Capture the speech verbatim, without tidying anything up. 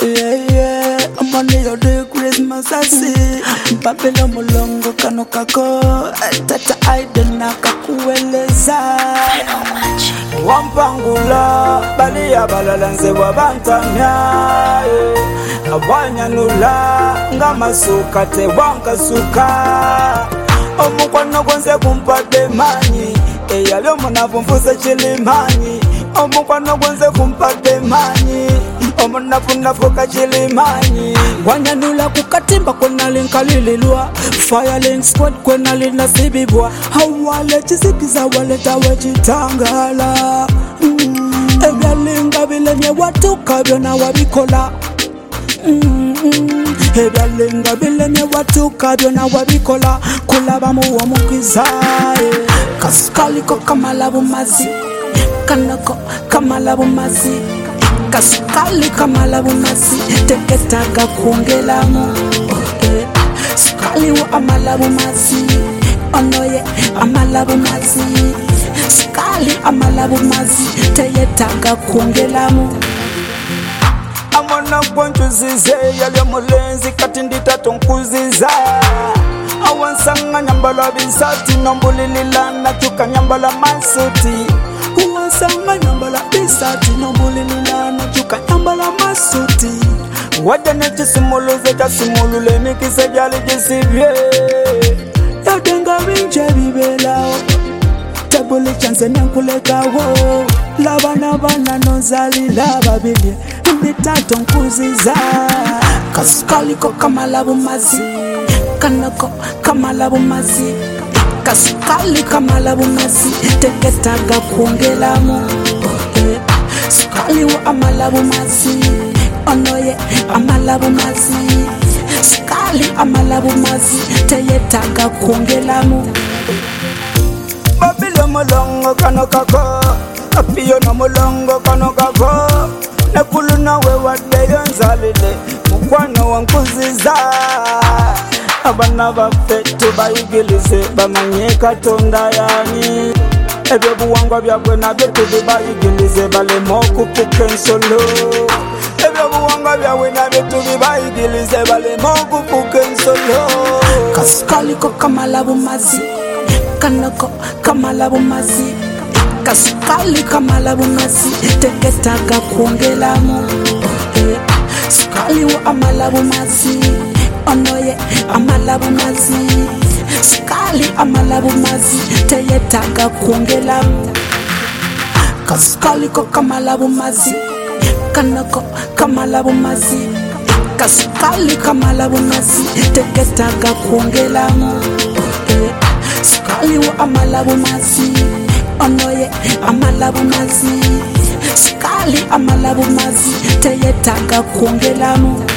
Yeah, yeah, I'm on the day Christmas I see Babylon mulongo kano kako Tata aiden nakakueleza Wampangula bali ya balalanze wabantamya Abanyanula ngama suka te wanka suka Omukwano gwenze kumpade manyi Eyalyo munavumfuze chilimanyi Omukwano gwenze kumpade manyi Omunafunafuka chilimanyi Wanyanula kukatimba kwena linkalililwa Firelink squad kwena linasibibwa Hawale chisikiza waleta wechitangala mm. Ebyalinga bilemye watuka byona wabikola mm -mm. Ebyalinga bilemye watuka byona wabikola Kulaba muwa mukizaye Kasukaliko kamalabu mazi Kanako kamalabu mazi Kasukali kamalabu mazi Teketaga kuongelamu okay. Sukali wa amalabu mazi Onoye amalabu mazi Sukali amalabu mazi Teyetaga kuongelamu Amona kwanchuzize yali mulenzi kati nditatu nkuziza Awansanga nyambala bisati nombulililana chuka nyambala masuti Awansanga nyambala bisati nombulililana chuka nyambala masuti Wadene chisimuluze chasimulule mikise jali jisibye Yadenga binche bibelao Tabuli chanse nyankulekawo Labana bana nozali lababilie Nditatu nkuziza Kasukaliko kamalabu mazi Kanako kamalabu mazi Kasukali kamalabu mazi Teketaga kuongelamu okay. Sukali wa amalabu mazi Onoye amalabu mazi Sukali amalabu mazi Teyetaga kuongelamu Babilo mulongo kano kako Apiyo na mulongo kano kako Nekulu nawe wadeyo nzalile Mukwano wankuziza Abana bafetu bayigilize Bamanye katonda yani Ebyo buwangwa byabwe nabyo tubibayigilize Balemo kupuka ensolo Ebyo buwangwa byabwe nabyo tubibayigilize Balemo kupuka ensolo Kasukaliko kamalabu mazi Kanako kamalabu mazi Kasukali kamalabu mazi Teketaga kuongelamu okay. Sukali wa amalabu mazi Onoye amalabu mazi Sukali amalabu mazi Teyetaga kuongelamu Kasukaliko kamalabu mazi Kanako kamalabu mazi Kasukali kamalabu mazi Teketaga kuongelamu okay. Sukali wa amalabu mazi Onoye amalabu mazi Sukali amalabu mazi Teyetaga kuongelamu